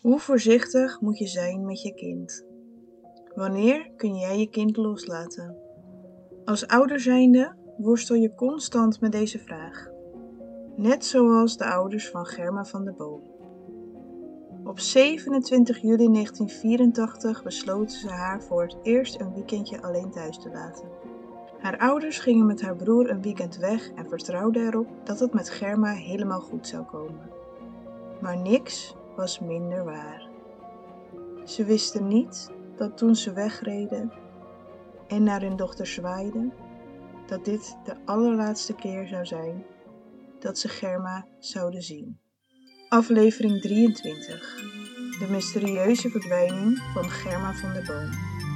Hoe voorzichtig moet je zijn met je kind? Wanneer kun jij je kind loslaten? Als ouder zijnde worstel je constant met deze vraag. Net zoals de ouders van Germa van de Boom. Op 27 juli 1984 besloten ze haar voor het eerst een weekendje alleen thuis te laten. Haar ouders gingen met haar broer een weekend weg en vertrouwden erop dat het met Germa helemaal goed zou komen. Maar niks was minder waar. Ze wisten niet dat toen ze wegreden en naar hun dochter zwaaiden, dat dit de allerlaatste keer zou zijn dat ze Germa zouden zien. Aflevering 23. De mysterieuze verdwijning van Germa van de Boom.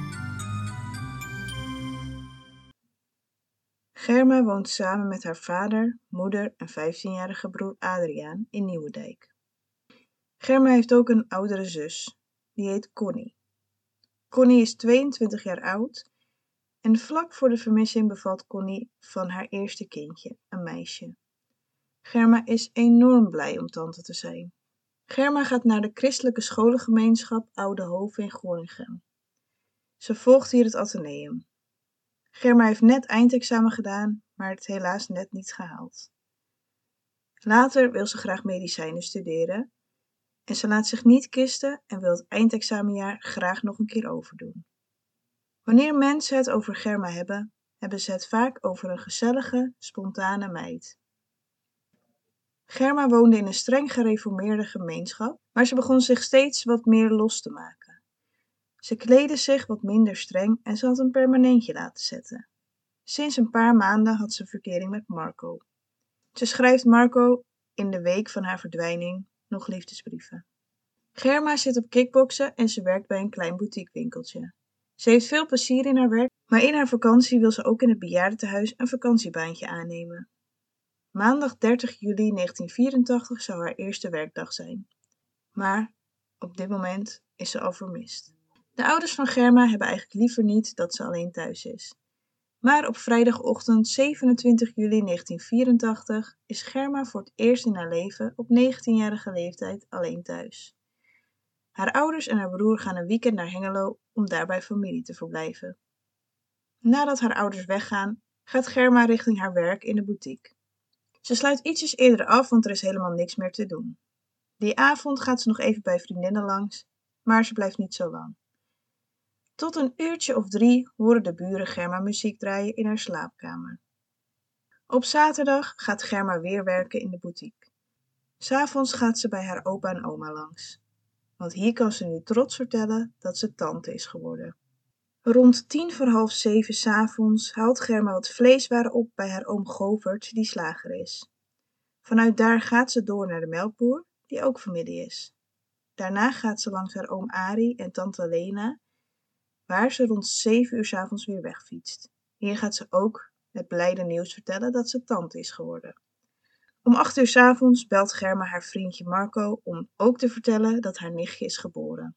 Germa woont samen met haar vader, moeder en 15-jarige broer Adriaan in Nieuwedijk. Germa heeft ook een oudere zus, die heet Connie. Connie is 22 jaar oud en vlak voor de vermissing bevalt Connie van haar eerste kindje, een meisje. Germa is enorm blij om tante te zijn. Germa gaat naar de christelijke scholengemeenschap Oude Hoven in Gorinchem. Ze volgt hier het atheneum. Germa heeft net eindexamen gedaan, maar het helaas net niet gehaald. Later wil ze graag medicijnen studeren en ze laat zich niet kisten en wil het eindexamenjaar graag nog een keer overdoen. Wanneer mensen het over Germa hebben, hebben ze het vaak over een gezellige, spontane meid. Germa woonde in een streng gereformeerde gemeenschap, maar ze begon zich steeds wat meer los te maken. Ze kleedde zich wat minder streng en ze had een permanentje laten zetten. Sinds een paar maanden had ze verkering met Marco. Ze schrijft Marco in de week van haar verdwijning nog liefdesbrieven. Germa zit op kickboksen en ze werkt bij een klein boutiquewinkeltje. Ze heeft veel plezier in haar werk, maar in haar vakantie wil ze ook in het bejaardentehuis een vakantiebaantje aannemen. Maandag 30 juli 1984 zou haar eerste werkdag zijn. Maar op dit moment is ze al vermist. De ouders van Germa hebben eigenlijk liever niet dat ze alleen thuis is. Maar op vrijdagochtend 27 juli 1984 is Germa voor het eerst in haar leven op 19-jarige leeftijd alleen thuis. Haar ouders en haar broer gaan een weekend naar Hengelo om daar bij familie te verblijven. Nadat haar ouders weggaan, gaat Germa richting haar werk in de boutique. Ze sluit ietsjes eerder af, want er is helemaal niks meer te doen. Die avond gaat ze nog even bij vriendinnen langs, maar ze blijft niet zo lang. Tot een uurtje of 3 horen de buren Germa muziek draaien in haar slaapkamer. Op zaterdag gaat Germa weer werken in de boutique. 'S Avonds gaat ze bij haar opa en oma langs. Want hier kan ze nu trots vertellen dat ze tante is geworden. Rond 6:45 's avonds haalt Germa wat vleeswaren op bij haar oom Govert, die slager is. Vanuit daar gaat ze door naar de melkboer, die ook familie is. Daarna gaat ze langs haar oom Arie en tante Lena, waar ze rond 7 uur 's avonds weer wegfietst. Hier gaat ze ook het blijde nieuws vertellen dat ze tante is geworden. Om 8 uur 's avonds belt Germa haar vriendje Marco om ook te vertellen dat haar nichtje is geboren.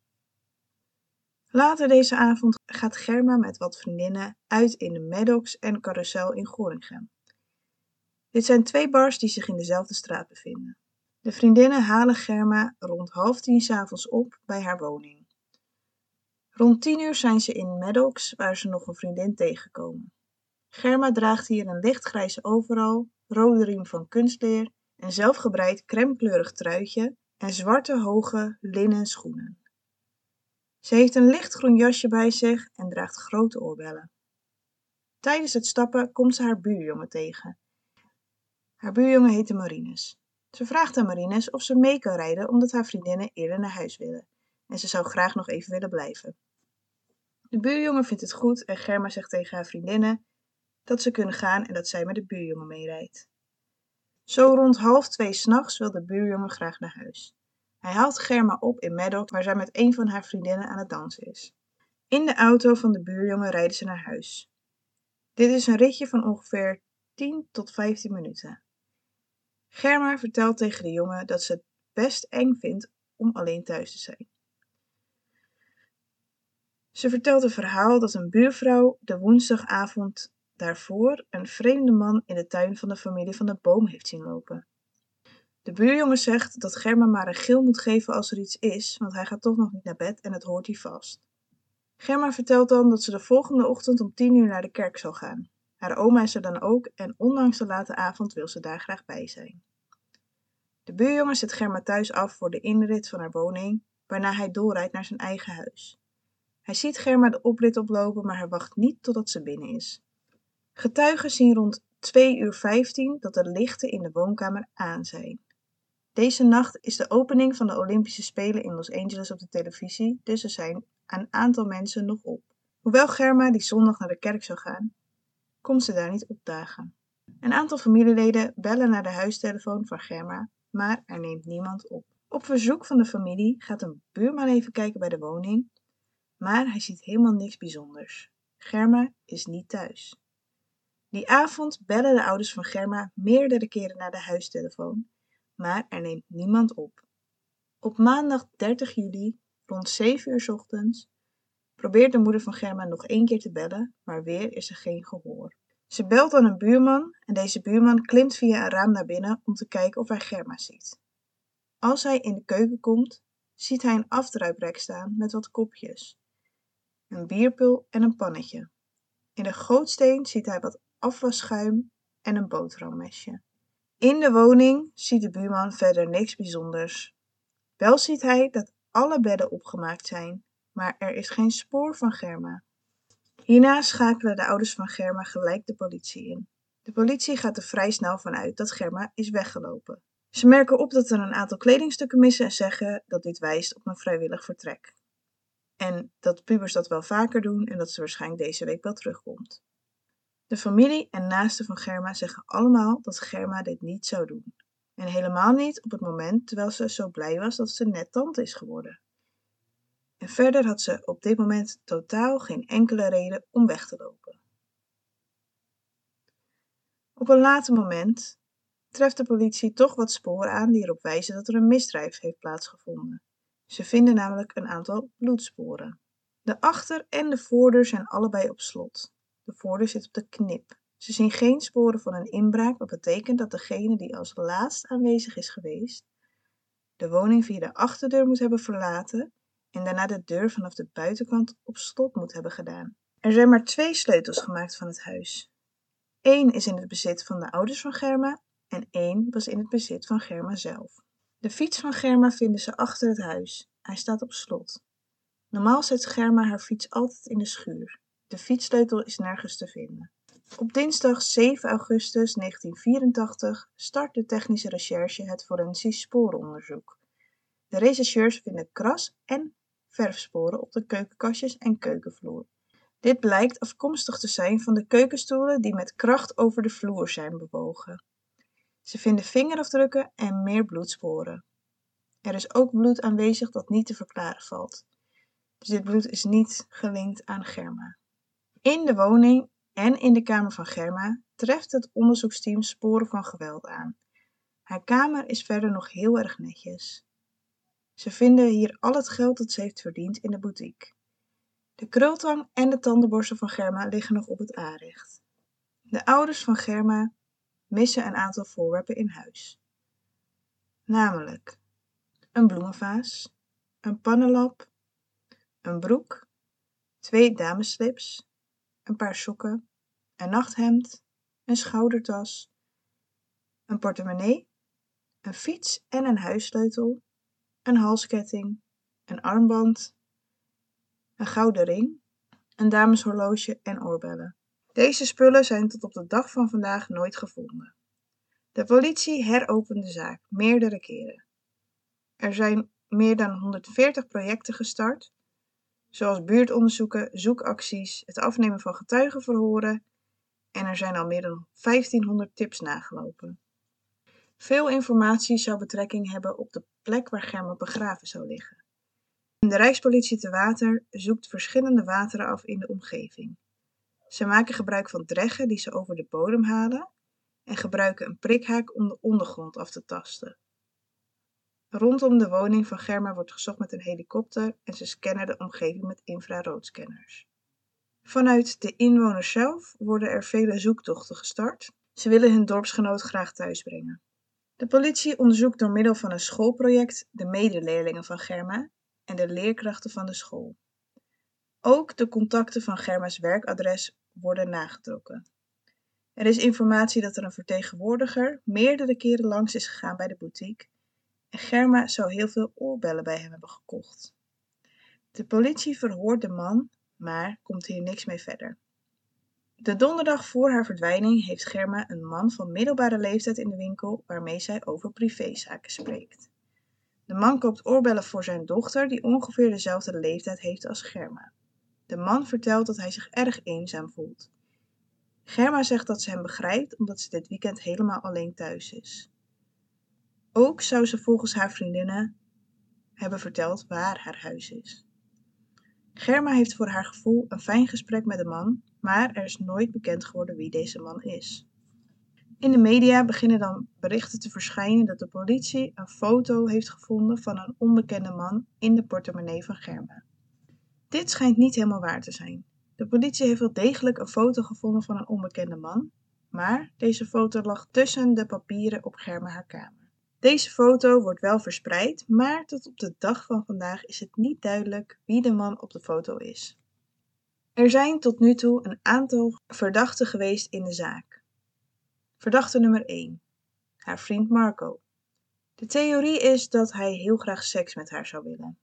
Later deze avond gaat Germa met wat vriendinnen uit in de Maddox en Carousel in Gorinchem. Dit zijn 2 bars die zich in dezelfde straat bevinden. De vriendinnen halen Germa rond 9:30 's avonds op bij haar woning. Rond 10 uur zijn ze in Maddox, waar ze nog een vriendin tegenkomen. Germa draagt hier een lichtgrijze overal, rode riem van kunstleer, een zelfgebreid crèmekleurig truitje en zwarte hoge linnen schoenen. Ze heeft een lichtgroen jasje bij zich en draagt grote oorbellen. Tijdens het stappen komt ze haar buurjongen tegen. Haar buurjongen heette Marinus. Ze vraagt aan Marinus of ze mee kan rijden omdat haar vriendinnen eerder naar huis willen en ze zou graag nog even willen blijven. De buurjongen vindt het goed en Germa zegt tegen haar vriendinnen dat ze kunnen gaan en dat zij met de buurjongen meerijdt. Zo rond 1:30 's nachts wil de buurjongen graag naar huis. Hij haalt Germa op in Maddox, waar zij met een van haar vriendinnen aan het dansen is. In de auto van de buurjongen rijden ze naar huis. Dit is een ritje van ongeveer 10 tot 15 minuten. Germa vertelt tegen de jongen dat ze het best eng vindt om alleen thuis te zijn. Ze vertelt een verhaal dat een buurvrouw de woensdagavond daarvoor een vreemde man in de tuin van de familie van de Boom heeft zien lopen. De buurjongen zegt dat Germa maar een gil moet geven als er iets is, want hij gaat toch nog niet naar bed en het hoort hij vast. Germa vertelt dan dat ze de volgende ochtend om 10 uur naar de kerk zal gaan. Haar oma is er dan ook en ondanks de late avond wil ze daar graag bij zijn. De buurjongen zet Germa thuis af voor de inrit van haar woning, waarna hij doorrijdt naar zijn eigen huis. Hij ziet Germa de oprit oplopen, maar hij wacht niet totdat ze binnen is. Getuigen zien rond 2:15 dat de lichten in de woonkamer aan zijn. Deze nacht is de opening van de Olympische Spelen in Los Angeles op de televisie, dus er zijn een aantal mensen nog op. Hoewel Germa die zondag naar de kerk zou gaan, komt ze daar niet opdagen. Een aantal familieleden bellen naar de huistelefoon van Germa, maar er neemt niemand op. Op verzoek van de familie gaat een buurman even kijken bij de woning, maar hij ziet helemaal niks bijzonders. Germa is niet thuis. Die avond bellen de ouders van Germa meerdere keren naar de huistelefoon, maar er neemt niemand op. Op maandag 30 juli, rond 7 uur 's ochtends, probeert de moeder van Germa nog 1 keer te bellen, maar weer is er geen gehoor. Ze belt aan een buurman en deze buurman klimt via een raam naar binnen om te kijken of hij Germa ziet. Als hij in de keuken komt, ziet hij een afdruiprek staan met wat kopjes, een bierpul en een pannetje. In de gootsteen ziet hij wat afwasschuim en een boterhammesje. In de woning ziet de buurman verder niks bijzonders. Wel ziet hij dat alle bedden opgemaakt zijn, maar er is geen spoor van Germa. Hierna schakelen de ouders van Germa gelijk de politie in. De politie gaat er vrij snel van uit dat Germa is weggelopen. Ze merken op dat er een aantal kledingstukken missen en zeggen dat dit wijst op een vrijwillig vertrek. En dat pubers dat wel vaker doen en dat ze waarschijnlijk deze week wel terugkomt. De familie en naasten van Germa zeggen allemaal dat Germa dit niet zou doen. En helemaal niet op het moment terwijl ze zo blij was dat ze net tante is geworden. En verder had ze op dit moment totaal geen enkele reden om weg te lopen. Op een later moment treft de politie toch wat sporen aan die erop wijzen dat er een misdrijf heeft plaatsgevonden. Ze vinden namelijk een aantal bloedsporen. De achter- en de voordeur zijn allebei op slot. De voordeur zit op de knip. Ze zien geen sporen van een inbraak, wat betekent dat degene die als laatst aanwezig is geweest, de woning via de achterdeur moet hebben verlaten en daarna de deur vanaf de buitenkant op slot moet hebben gedaan. Er zijn maar 2 sleutels gemaakt van het huis. 1 is in het bezit van de ouders van Germa en 1 was in het bezit van Germa zelf. De fiets van Germa vinden ze achter het huis. Hij staat op slot. Normaal zet Germa haar fiets altijd in de schuur. De fietssleutel is nergens te vinden. Op dinsdag 7 augustus 1984 start de technische recherche het forensisch sporenonderzoek. De rechercheurs vinden kras- en verfsporen op de keukenkastjes en keukenvloer. Dit blijkt afkomstig te zijn van de keukenstoelen die met kracht over de vloer zijn bewogen. Ze vinden vingerafdrukken en meer bloedsporen. Er is ook bloed aanwezig dat niet te verklaren valt. Dus dit bloed is niet gelinkt aan Germa. In de woning en in de kamer van Germa treft het onderzoeksteam sporen van geweld aan. Haar kamer is verder nog heel erg netjes. Ze vinden hier al het geld dat ze heeft verdiend in de boutique. De krultang en de tandenborstel van Germa liggen nog op het aanrecht. De ouders van Germa missen een aantal voorwerpen in huis. Namelijk een bloemenvaas, een pannenlap, een broek, 2 damesslips, een paar sokken, een nachthemd, een schoudertas, een portemonnee, een fiets en een huissleutel, een halsketting, een armband, een gouden ring, een dameshorloge en oorbellen. Deze spullen zijn tot op de dag van vandaag nooit gevonden. De politie heropent de zaak meerdere keren. Er zijn meer dan 140 projecten gestart, zoals buurtonderzoeken, zoekacties, het afnemen van getuigenverhoren en er zijn al meer dan 1500 tips nagelopen. Veel informatie zou betrekking hebben op de plek waar Germa begraven zou liggen. De Rijkspolitie te Water zoekt verschillende wateren af in de omgeving. Ze maken gebruik van dreggen die ze over de bodem halen en gebruiken een prikhaak om de ondergrond af te tasten. Rondom de woning van Germa wordt gezocht met een helikopter en ze scannen de omgeving met infraroodscanners. Vanuit de inwoners zelf worden er vele zoektochten gestart. Ze willen hun dorpsgenoot graag thuisbrengen. De politie onderzoekt door middel van een schoolproject de medeleerlingen van Germa en de leerkrachten van de school. Ook de contacten van Germa's werkadres worden nagetrokken. Er is informatie dat er een vertegenwoordiger meerdere keren langs is gegaan bij de boutique en Germa zou heel veel oorbellen bij hem hebben gekocht. De politie verhoort de man, maar komt hier niks mee verder. De donderdag voor haar verdwijning heeft Germa een man van middelbare leeftijd in de winkel waarmee zij over privézaken spreekt. De man koopt oorbellen voor zijn dochter die ongeveer dezelfde leeftijd heeft als Germa. De man vertelt dat hij zich erg eenzaam voelt. Germa zegt dat ze hem begrijpt omdat ze dit weekend helemaal alleen thuis is. Ook zou ze volgens haar vriendinnen hebben verteld waar haar huis is. Germa heeft voor haar gevoel een fijn gesprek met de man, maar er is nooit bekend geworden wie deze man is. In de media beginnen dan berichten te verschijnen dat de politie een foto heeft gevonden van een onbekende man in de portemonnee van Germa. Dit schijnt niet helemaal waar te zijn. De politie heeft wel degelijk een foto gevonden van een onbekende man, maar deze foto lag tussen de papieren op Germa haar kamer. Deze foto wordt wel verspreid, maar tot op de dag van vandaag is het niet duidelijk wie de man op de foto is. Er zijn tot nu toe een aantal verdachten geweest in de zaak. Verdachte nummer 1. Haar vriend Marco. De theorie is dat hij heel graag seks met haar zou willen.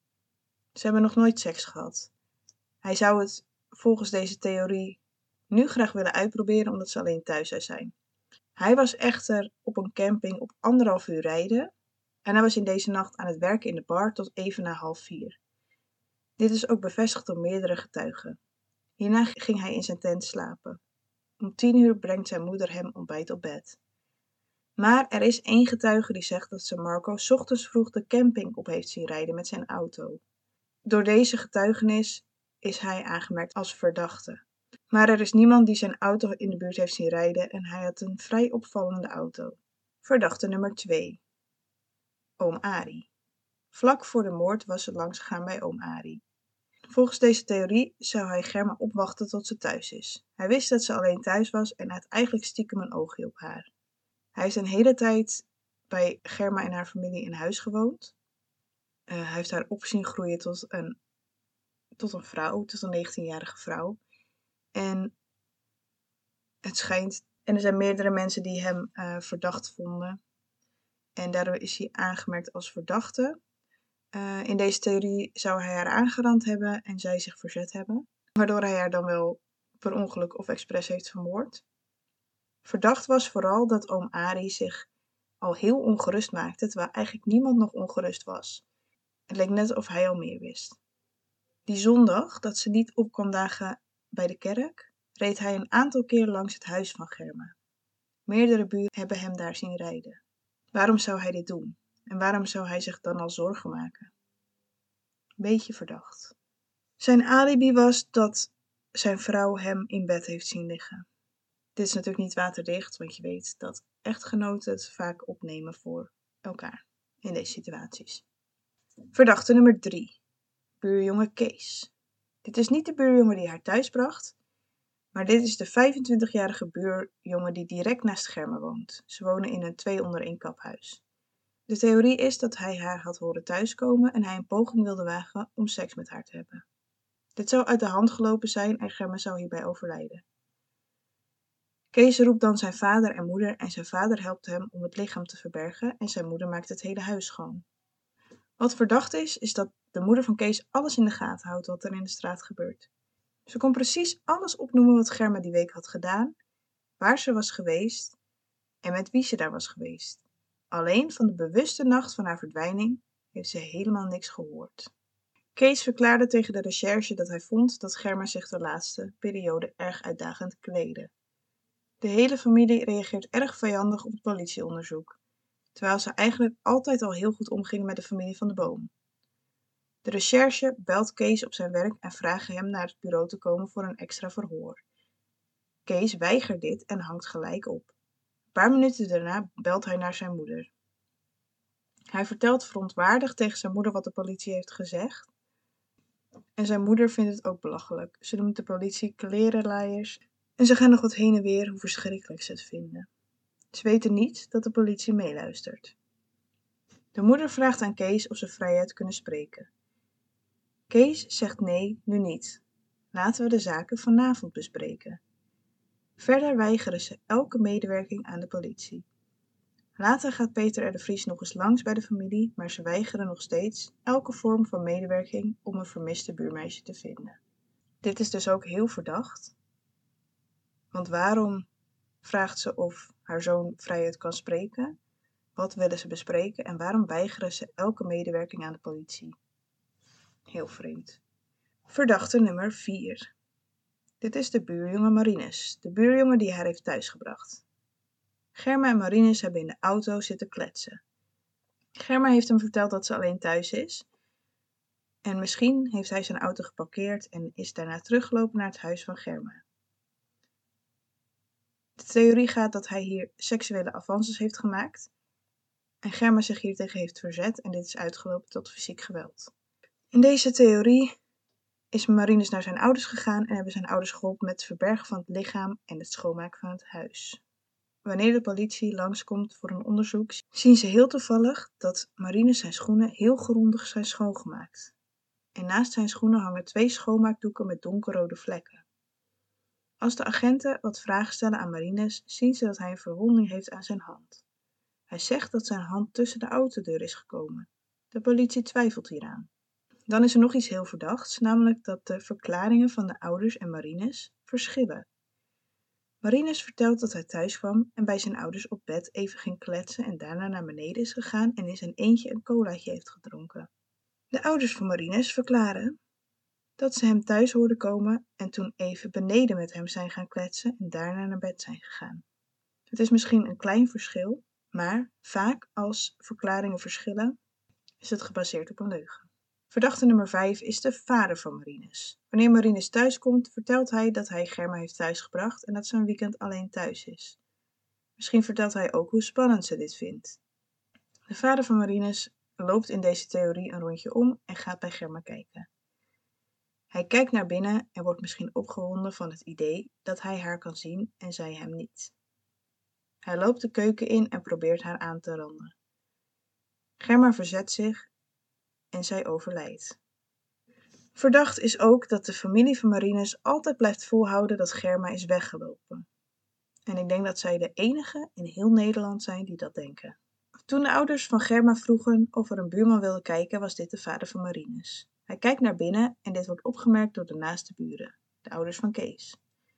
Ze hebben nog nooit seks gehad. Hij zou het volgens deze theorie nu graag willen uitproberen omdat ze alleen thuis zou zijn. Hij was echter op een camping op 1,5 uur rijden en hij was in deze nacht aan het werken in de bar tot even na 3:30. Dit is ook bevestigd door meerdere getuigen. Hierna ging hij in zijn tent slapen. Om 10 uur brengt zijn moeder hem ontbijt op bed. Maar er is één getuige die zegt dat ze Marco 's ochtends vroeg de camping op heeft zien rijden met zijn auto. Door deze getuigenis is hij aangemerkt als verdachte. Maar er is niemand die zijn auto in de buurt heeft zien rijden en hij had een vrij opvallende auto. Verdachte nummer 2. Oom Arie. Vlak voor de moord was ze langsgegaan bij oom Arie. Volgens deze theorie zou hij Germa opwachten tot ze thuis is. Hij wist dat ze alleen thuis was en had eigenlijk stiekem een oogje op haar. Hij heeft een hele tijd bij Germa en haar familie in huis gewoond. Hij heeft haar op zien groeien tot een vrouw, tot een 19-jarige vrouw. En het schijnt, en er zijn meerdere mensen die hem verdacht vonden. En daardoor is hij aangemerkt als verdachte. In deze theorie zou hij haar aangerand hebben en zij zich verzet hebben. Waardoor hij haar dan wel per ongeluk of expres heeft vermoord. Verdacht was vooral dat oom Arie zich al heel ongerust maakte, terwijl eigenlijk niemand nog ongerust was. Het leek net of hij al meer wist. Die zondag, dat ze niet op kwam dagen bij de kerk, reed hij een aantal keer langs het huis van Germa. Meerdere buren hebben hem daar zien rijden. Waarom zou hij dit doen? En waarom zou hij zich dan al zorgen maken? Beetje verdacht. Zijn alibi was dat zijn vrouw hem in bed heeft zien liggen. Dit is natuurlijk niet waterdicht, want je weet dat echtgenoten het vaak opnemen voor elkaar in deze situaties. Verdachte nummer 3. Buurjongen Kees. Dit is niet de buurjongen die haar thuis bracht, maar dit is de 25-jarige buurjongen die direct naast Germa woont. Ze wonen in een 2-onder-1 kaphuis. De theorie is dat hij haar had horen thuiskomen en hij een poging wilde wagen om seks met haar te hebben. Dit zou uit de hand gelopen zijn en Germa zou hierbij overlijden. Kees roept dan zijn vader en moeder en zijn vader helpt hem om het lichaam te verbergen en zijn moeder maakt het hele huis schoon. Wat verdacht is dat de moeder van Kees alles in de gaten houdt wat er in de straat gebeurt. Ze kon precies alles opnoemen wat Germa die week had gedaan, waar ze was geweest en met wie ze daar was geweest. Alleen van de bewuste nacht van haar verdwijning heeft ze helemaal niks gehoord. Kees verklaarde tegen de recherche dat hij vond dat Germa zich de laatste periode erg uitdagend kleedde. De hele familie reageert erg vijandig op het politieonderzoek, terwijl ze eigenlijk altijd al heel goed omgingen met de familie van de Boom. De recherche belt Kees op zijn werk en vraagt hem naar het bureau te komen voor een extra verhoor. Kees weigert dit en hangt gelijk op. Een paar minuten daarna belt hij naar zijn moeder. Hij vertelt verontwaardigd tegen zijn moeder wat de politie heeft gezegd. En zijn moeder vindt het ook belachelijk. Ze noemt de politie klerenlaaiers en ze gaan nog wat heen en weer hoe verschrikkelijk ze het vinden. Ze weten niet dat de politie meeluistert. De moeder vraagt aan Kees of ze vrijheid kunnen spreken. Kees zegt nee, nu niet. Laten we de zaken vanavond bespreken. Verder weigeren ze elke medewerking aan de politie. Later gaat Peter R. de Vries nog eens langs bij de familie, maar ze weigeren nog steeds elke vorm van medewerking om een vermiste buurmeisje te vinden. Dit is dus ook heel verdacht. Want waarom vraagt ze of haar zoon vrijheid kan spreken? Wat willen ze bespreken en waarom weigeren ze elke medewerking aan de politie? Heel vreemd. Verdachte nummer 4. Dit is de buurjongen Marinus, de buurjongen die haar heeft thuisgebracht. Germa en Marinus hebben in de auto zitten kletsen. Germa heeft hem verteld dat ze alleen thuis is. En misschien heeft hij zijn auto geparkeerd en is daarna teruggelopen naar het huis van Germa. De theorie gaat dat hij hier seksuele avances heeft gemaakt. En Germa zich hiertegen heeft verzet en dit is uitgelopen tot fysiek geweld. In deze theorie is Marinus naar zijn ouders gegaan en hebben zijn ouders geholpen met het verbergen van het lichaam en het schoonmaken van het huis. Wanneer de politie langskomt voor een onderzoek, zien ze heel toevallig dat Marinus zijn schoenen heel grondig zijn schoongemaakt. En naast zijn schoenen hangen 2 schoonmaakdoeken met donkerrode vlekken. Als de agenten wat vragen stellen aan Marinus, zien ze dat hij een verwonding heeft aan zijn hand. Hij zegt dat zijn hand tussen de autodeur is gekomen. De politie twijfelt hieraan. Dan is er nog iets heel verdachts, namelijk dat de verklaringen van de ouders en Marinus verschillen. Marinus vertelt dat hij thuis kwam en bij zijn ouders op bed even ging kletsen en daarna naar beneden is gegaan en in zijn eentje een colaatje heeft gedronken. De ouders van Marinus verklaren dat ze hem thuis hoorden komen en toen even beneden met hem zijn gaan kletsen en daarna naar bed zijn gegaan. Het is misschien een klein verschil, maar vaak als verklaringen verschillen is het gebaseerd op een leugen. Verdachte nummer 5 is de vader van Marinus. Wanneer Marinus thuis komt, vertelt hij dat hij Germa heeft thuisgebracht en dat ze een weekend alleen thuis is. Misschien vertelt hij ook hoe spannend ze dit vindt. De vader van Marinus loopt in deze theorie een rondje om en gaat bij Germa kijken. Hij kijkt naar binnen en wordt misschien opgewonden van het idee dat hij haar kan zien en zij hem niet. Hij loopt de keuken in en probeert haar aan te randen. Germa verzet zich en zij overlijdt. Verdacht is ook dat de familie van Marinus altijd blijft volhouden dat Germa is weggelopen. En ik denk dat zij de enige in heel Nederland zijn die dat denken. Toen de ouders van Germa vroegen of er een buurman wilde kijken, was dit de vader van Marinus. Hij kijkt naar binnen en dit wordt opgemerkt door de naaste buren, de ouders van Kees.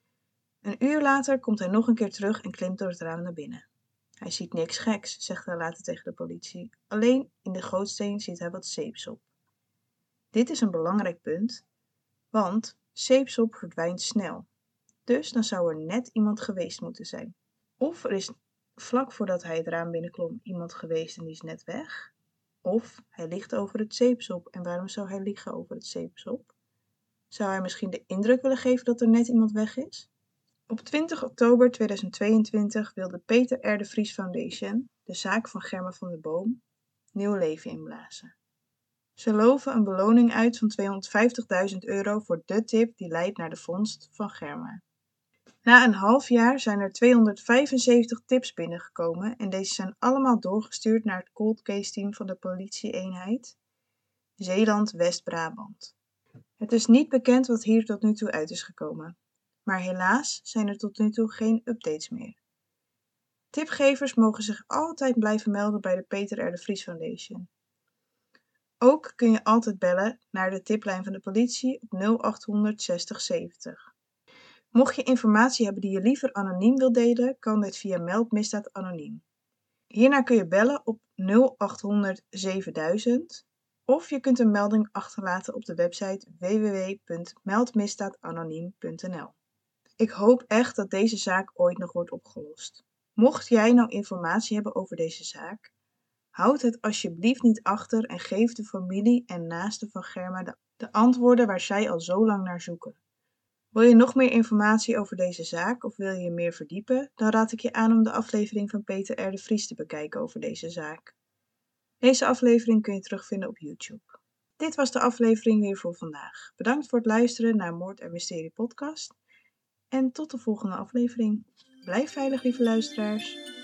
Een uur later komt hij nog een keer terug en klimt door het raam naar binnen. Hij ziet niks geks, zegt hij later tegen de politie. Alleen in de gootsteen ziet hij wat zeepsop. Dit is een belangrijk punt, want zeepsop verdwijnt snel. Dus dan zou er net iemand geweest moeten zijn. Of er is vlak voordat hij het raam binnenklom iemand geweest en die is net weg. Of hij ligt over het zeepsop. En waarom zou hij liggen over het zeepsop? Zou hij misschien de indruk willen geven dat er net iemand weg is? Op 20 oktober 2022 wilde Peter R. de Vries Foundation, de zaak van Germa van der Boom, nieuw leven inblazen. Ze loven een beloning uit van €250.000 voor de tip die leidt naar de vondst van Germa. Na een half jaar zijn er 275 tips binnengekomen en deze zijn allemaal doorgestuurd naar het cold case team van de politie-eenheid Zeeland-West-Brabant. Het is niet bekend wat hier tot nu toe uit is gekomen, maar helaas zijn er tot nu toe geen updates meer. Tipgevers mogen zich altijd blijven melden bij de Peter R. de Vries Foundation. Ook kun je altijd bellen naar de tiplijn van de politie op 0800 60 70. Mocht je informatie hebben die je liever anoniem wilt delen, kan dit via Meld Misdaad Anoniem. Hierna kun je bellen op 0800 7000 of je kunt een melding achterlaten op de website www.meldmisdaadanoniem.nl. Ik hoop echt dat deze zaak ooit nog wordt opgelost. Mocht jij nou informatie hebben over deze zaak, houd het alsjeblieft niet achter en geef de familie en naasten van Germa de antwoorden waar zij al zo lang naar zoeken. Wil je nog meer informatie over deze zaak of wil je je meer verdiepen, dan raad ik je aan om de aflevering van Peter R. de Vries te bekijken over deze zaak. Deze aflevering kun je terugvinden op YouTube. Dit was de aflevering weer voor vandaag. Bedankt voor het luisteren naar Moord en Mysterie podcast en tot de volgende aflevering. Blijf veilig, lieve luisteraars.